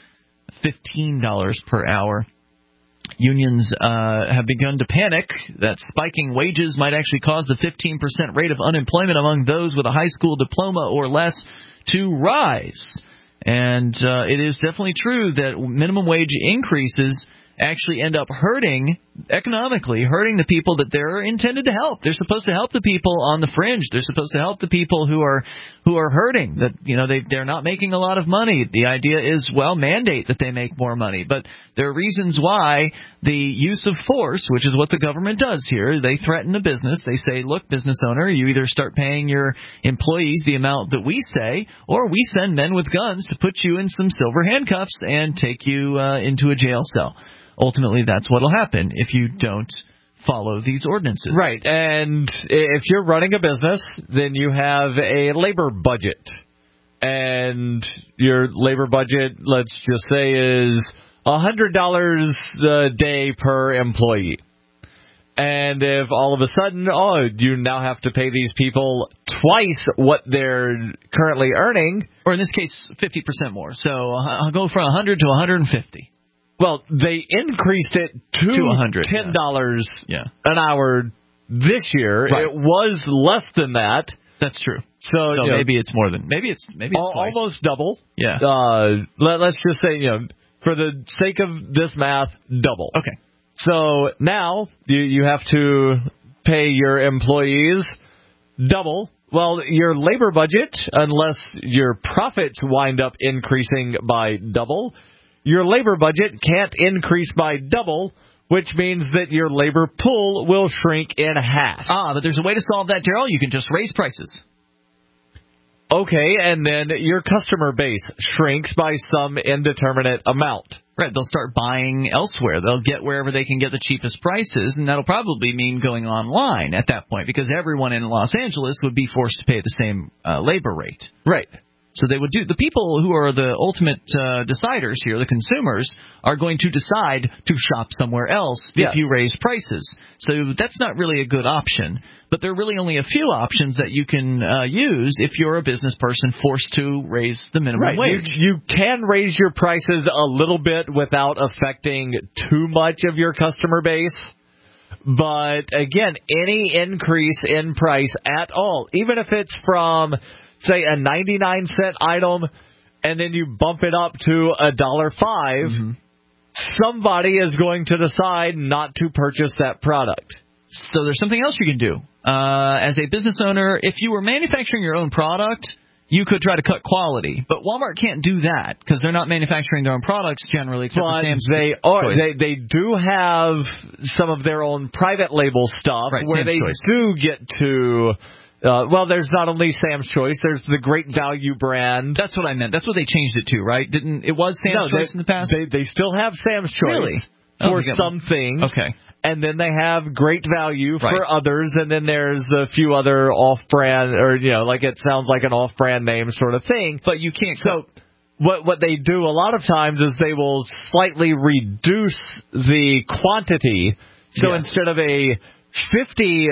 $15 per hour. Unions have begun to panic that spiking wages might actually cause the 15% rate of unemployment among those with a high school diploma or less to rise. And it is definitely true that minimum wage increases actually end up economically hurting the people that they're intended to help. They're supposed to help the people on the fringe. They're supposed to help the people who are hurting. That they're not making a lot of money. The idea is, well, mandate that they make more money. But there are reasons why the use of force, which is what the government does here, they threaten a business. They say, look, business owner, you either start paying your employees the amount that we say, or we send men with guns to put you in some silver handcuffs and take you into a jail cell. Ultimately, that's what will happen if you don't follow these ordinances. Right, and if you're running a business, then you have a labor budget. And your labor budget, let's just say, is $100 a day per employee. And if all of a sudden, you now have to pay these people twice what they're currently earning. Or in this case, 50% more. So I'll go from 100 to 150. Well, they increased it to $10 an hour this year. Right. It was less than that. That's true. So maybe it's more than maybe it's twice. Almost double. Yeah. Let's just say, for the sake of this math, double. Okay. So now you have to pay your employees double. Well, your labor budget, unless your profits wind up increasing by double, your labor budget can't increase by double, which means that your labor pool will shrink in half. But there's a way to solve that, Daryl. You can just raise prices. Okay, and then your customer base shrinks by some indeterminate amount. Right, they'll start buying elsewhere. They'll get wherever they can get the cheapest prices, and that'll probably mean going online at that point, because everyone in Los Angeles would be forced to pay the same labor rate. Right. So they would do. The people who are the ultimate deciders here, the consumers, are going to decide to shop somewhere else if you raise prices. So that's not really a good option. But there are really only a few options that you can use if you're a business person forced to raise the minimum wage. You can raise your prices a little bit without affecting too much of your customer base. But again, any increase in price at all, even if it's from, say, a 99-cent item, and then you bump it up to $1.05, somebody is going to decide not to purchase that product. So there's something else you can do. As a business owner, if you were manufacturing your own product, you could try to cut quality. But Walmart can't do that because they're not manufacturing their own products generally, except for Sam's Choice. They do have some of their own private label stuff where Sam's they Choice. do get to... there's not only Sam's Choice. There's the Great Value brand. That's what I meant. That's what they changed it to, right? It was Sam's Choice in the past? They still have Sam's Choice really? for some things. Okay. And then they have Great Value for others, and then there's a few other off-brand, or, it sounds like an off-brand name sort of thing. But you can't... So what they do a lot of times is they will slightly reduce the quantity. So instead of a 50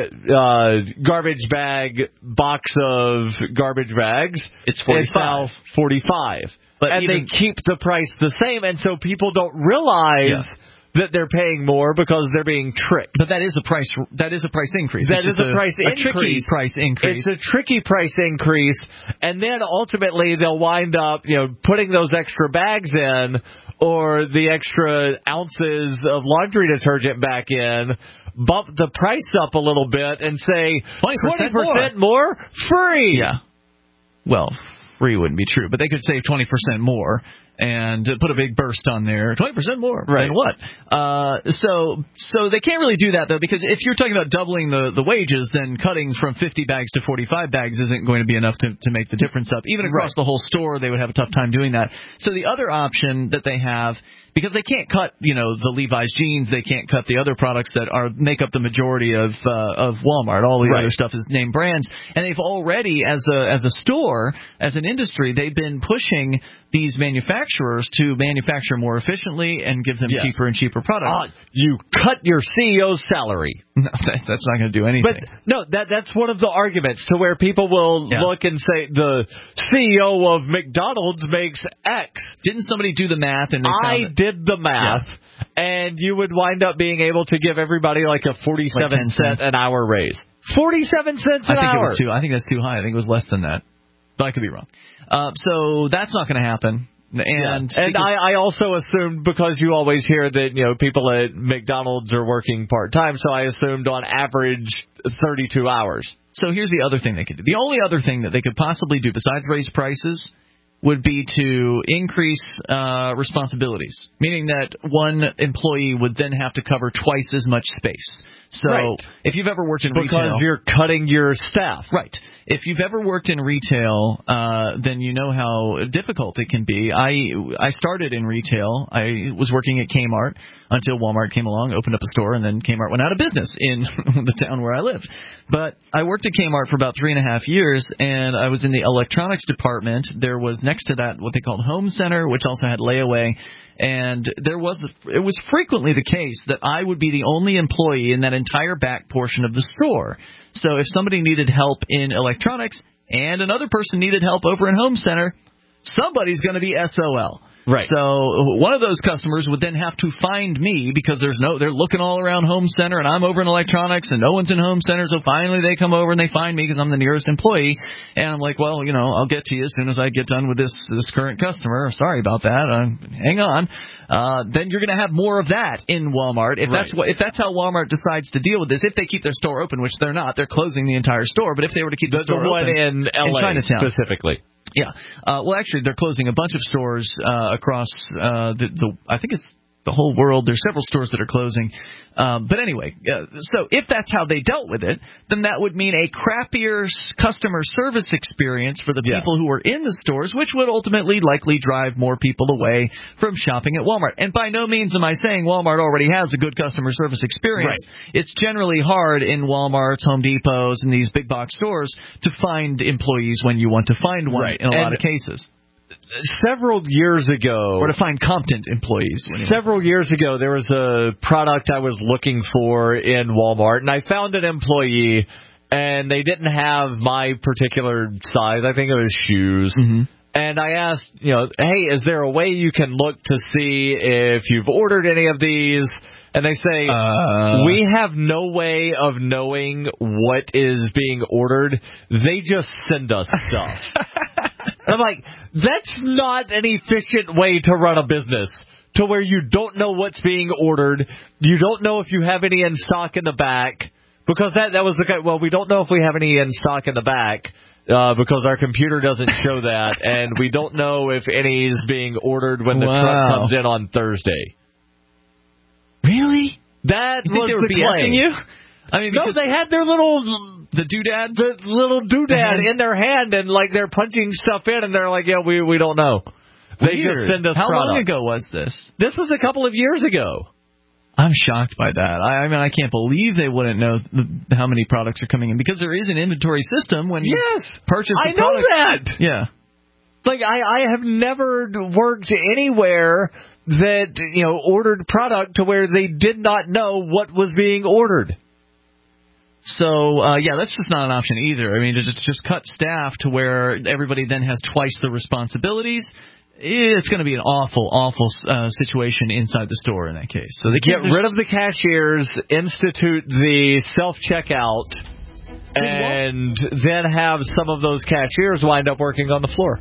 garbage bag box of garbage bags, it's 45. It's now 45. And they keep the price the same, and so people don't realize that they're paying more because they're being tricked. But that is a price increase. That is a price increase. A tricky price increase. It's a tricky price increase, and then ultimately they'll wind up, putting those extra bags in, or the extra ounces of laundry detergent back in, bump the price up a little bit, and say 20% more free. Yeah. Well, free wouldn't be true, but they could save 20% more and put a big burst on there. 20% more. Right. And what? So they can't really do that, though, because if you're talking about doubling the wages, then cutting from 50 bags to 45 bags isn't going to be enough to make the difference up. Even across the whole store, they would have a tough time doing that. So the other option that they have, because they can't cut, the Levi's jeans, they can't cut the other products that make up the majority of Walmart. All the other stuff is name brands, and they've already, as a store, as an industry, they've been pushing these manufacturers to manufacture more efficiently and give them cheaper and cheaper products. You cut your CEO's salary. No, that's not going to do anything. But no, that's one of the arguments to where people will look and say the CEO of McDonald's makes X. Didn't somebody do the math? And I did the math, and you would wind up being able to give everybody like a 47-cent an hour raise. 47 cents an hour. I think that's too high. I think it was less than that. But I could be wrong. So that's not going to happen. And I also assumed, because you always hear that people at McDonald's are working part-time, so I assumed on average 32 hours. So here's the other thing they could do. The only other thing that they could possibly do besides raise prices would be to increase responsibilities, meaning that one employee would then have to cover twice as much space. So if you've ever worked in retail... Because you're cutting your staff. Right. If you've ever worked in retail, then you know how difficult it can be. I started in retail. I was working at Kmart until Walmart came along, opened up a store, and then Kmart went out of business in the town where I lived. But I worked at Kmart for about 3.5 years, and I was in the electronics department. There was next to that what they called Home Center, which also had layaway. And it was frequently the case that I would be the only employee in that entire back portion of the store. So if somebody needed help in electronics and another person needed help over in Home Center, somebody's going to be SOL. Right. So one of those customers would then have to find me because they're looking all around Home Center and I'm over in electronics and no one's in Home Center. So finally they come over and they find me because I'm the nearest employee. And I'm like, well, I'll get to you as soon as I get done with this current customer. Sorry about that. Hang on. Then you're going to have more of that in Walmart. If that's how Walmart decides to deal with this, if they keep their store open, which they're not, they're closing the entire store. But if they were to keep the store one open in LA Chinatown specifically. Yeah. Well, actually, they're closing a bunch of stores across I think it's the whole world. There's several stores that are closing. But anyway, so if that's how they dealt with it, then that would mean a crappier customer service experience for the people who are in the stores, which would ultimately likely drive more people away from shopping at Walmart. And by no means am I saying Walmart already has a good customer service experience. Right. It's generally hard in Walmarts, Home Depots, and these big box stores to find employees when you want to find one in a lot of cases. Several years ago, or to find competent employees. Several years ago, there was a product I was looking for in Walmart, and I found an employee, and they didn't have my particular size. I think it was shoes. Mm-hmm. And I asked, hey, is there a way you can look to see if you've ordered any of these? And they say, we have no way of knowing what is being ordered. They just send us stuff. And I'm like, that's not an efficient way to run a business, to where you don't know what's being ordered. You don't know if you have any in stock in the back. Because that was the guy, well, we don't know if we have any in stock in the back because our computer doesn't show that. And we don't know if any is being ordered when the truck comes in on Thursday. Really? That you think was they were the BSing claim. you? I mean, no, they had their the doodad, the little doodad in their hand, and like they're punching stuff in, and they're like, yeah, we don't know. They just send us. How product. long ago was this? This was a couple of years ago. I'm shocked by that. I mean, I can't believe they wouldn't know how many products are coming in, because there is an inventory system when you purchase a product. I know that. Yeah. Like, I have never worked anywhere that, ordered product to where they did not know what was being ordered. So, that's just not an option either. I mean, to just cut staff to where everybody then has twice the responsibilities, it's going to be an awful situation inside the store in that case. So they get rid of the cashiers, institute the self-checkout, and then have some of those cashiers wind up working on the floor.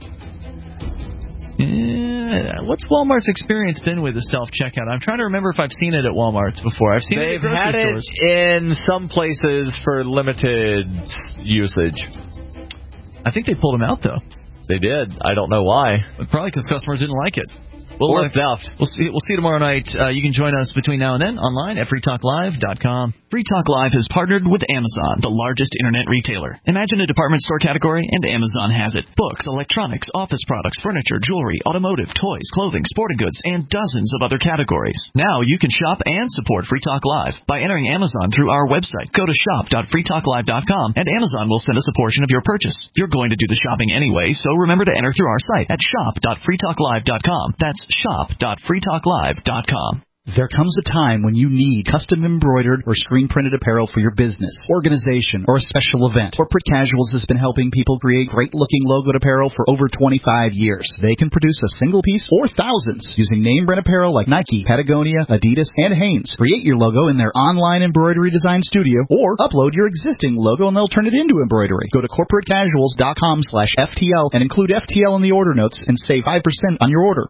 What's Walmart's experience been with the self-checkout? I'm trying to remember if I've seen it at Walmart's before. I've seen it at grocery stores. They've had it in some places for limited usage. I think they pulled them out, though. They did. I don't know why. But probably because customers didn't like it. Or theft. We'll see tomorrow night. You can join us between now and then online at freetalklive.com. Free Talk Live has partnered with Amazon, the largest internet retailer. Imagine a department store category, and Amazon has it. Books, electronics, office products, furniture, jewelry, automotive, toys, clothing, sporting goods, and dozens of other categories. Now you can shop and support Free Talk Live by entering Amazon through our website. Go to shop.freetalklive.com, and Amazon will send us a portion of your purchase. You're going to do the shopping anyway, so remember to enter through our site at shop.freetalklive.com. That's shop.freetalklive.com. There comes a time when you need custom embroidered or screen printed apparel for your business, organization, or a special event. Corporate Casuals has been helping people create great looking logoed apparel for over 25 years. They can produce a single piece or thousands using name brand apparel like Nike, Patagonia, Adidas, and Hanes. Create your logo in their online embroidery design studio or upload your existing logo and they'll turn it into embroidery. Go to corporatecasuals.com/FTL and include FTL in the order notes and save 5% on your order.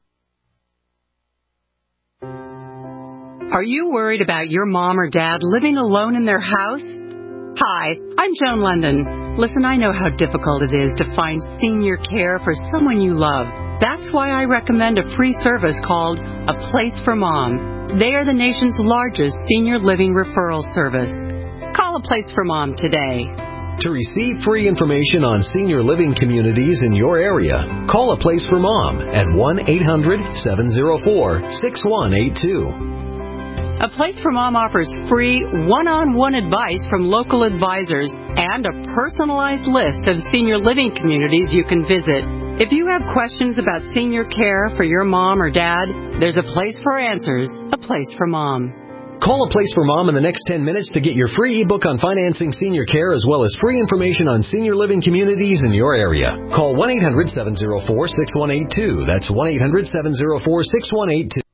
Are you worried about your mom or dad living alone in their house? Hi, I'm Joan London. Listen, I know how difficult it is to find senior care for someone you love. That's why I recommend a free service called A Place for Mom. They are the nation's largest senior living referral service. Call A Place for Mom today. To receive free information on senior living communities in your area, call A Place for Mom at 1-800-704-6182. A Place for Mom offers free one-on-one advice from local advisors and a personalized list of senior living communities you can visit. If you have questions about senior care for your mom or dad, there's a place for answers, a place for mom. Call A Place for Mom in the next 10 minutes to get your free ebook on financing senior care as well as free information on senior living communities in your area. Call 1-800-704-6182. That's 1-800-704-6182.